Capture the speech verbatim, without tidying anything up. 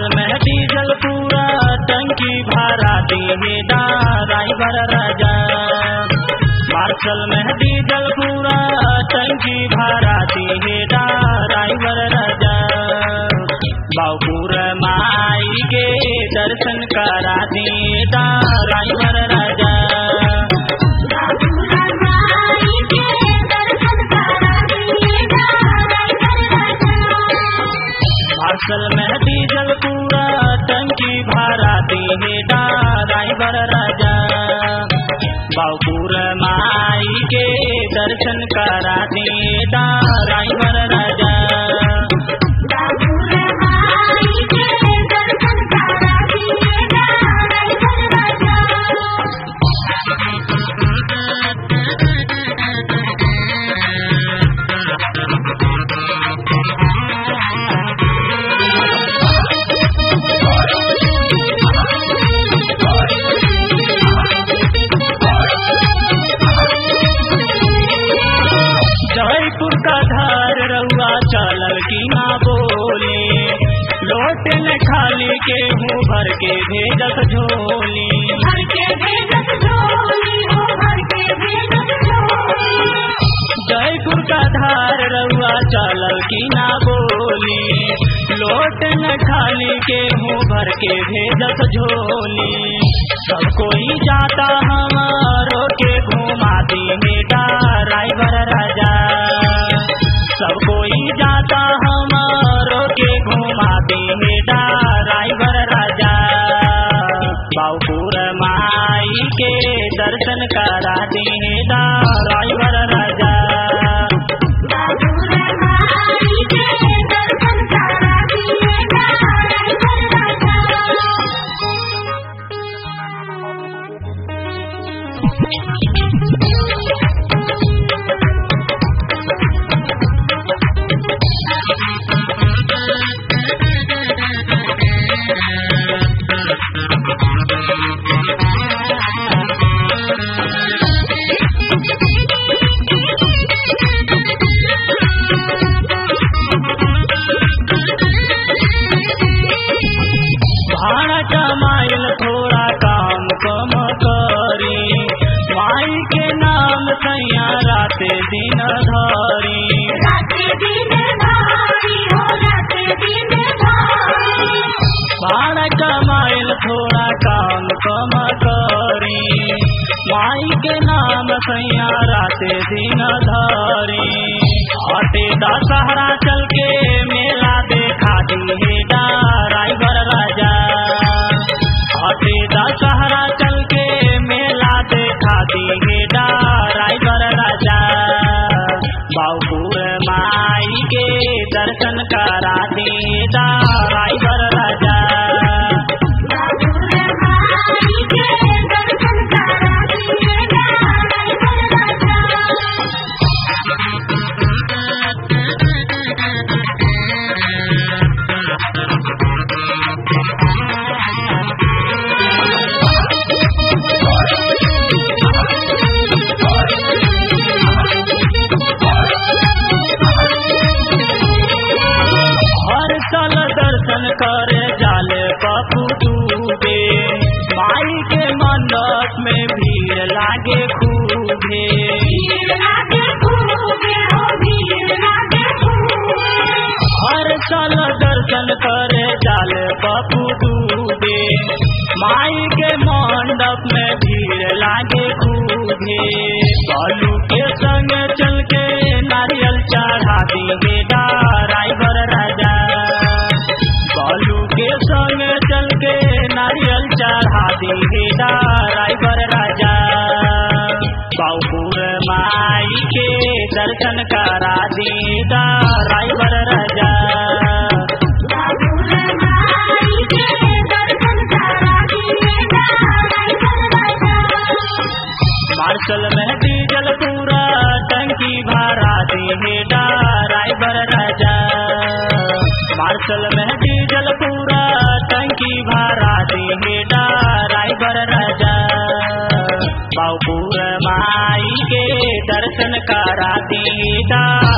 में डीजल पूरा टंकी भरा दिए ड्राइवर राजा। मार्शल में डीजल पूरा टंकी भरा दिए ड्राइवर राजा। बाबूपुर माई के दर्शन करा दिए ड्राइवर राजा। मार्शल में डीजल पूरा टंकी भरा दिए ड्राइवर राजा। बाबूपुर माई के दर्शन करा दिए ड्राइवर राजा। जयपुर का धार रउआ चलल की ना बोले, लोटे में खाली के मुँह भर के भेजत झोली। भर के भेजत झोली, हो भर के भेजत झोली। जयपुर का धार रउआ चलल की ना बोली, लोटे में खाली के मुँह भर के भेजत झोली। सब कोई जाता हमारो के घुमाती में ड्राइवर राजा। सब कोई जाता हमारो के घुमाती में ड्राइवर राजा। बाबूपुर माई के दर्शन करा दिए ड्राइवर राजा। भाड़ा कमाइल थोड़ा काम कम करी, माई के नाम सैया राते दिन धरी। भाड़ा कमाइल थोड़ा काम कम करी, माई के नाम सैया राते दिन धरी। हटे दशहरा चल के मेला देखा दिए ड्राइवर राजा। हटे दशहरा चल के मेला देखा दिए ड्राइवर राजा। बाबूपुर माई के दर्शन करा दिए ड्राइवर राजा। हर साल दर्शन करे जाले पप्पू डूबे, माई के मंडप में भीड़ लागे खूबे। हर साल दर्शन करे जाले पप्पू डूबे, माई के मंडप में भीड़ लागे खूबे। बालू के संग चल के नारियल चढ़ा दिए ड्राइवर राजा। बालू के संग चल के नारियल चढ़ा दिए ड्राइवर राजा। बाबूपुर माई के दर्शन करा दिए ड्राइवर राजा। मार्शल में डीजल पूरा टंकी भरा दिए ड्राइवर राजा। मार्शल में डीजल पूरा टंकी भरा दिए ड्राइवर राजा। बाबूपुर माई के दर्शन करा दिए।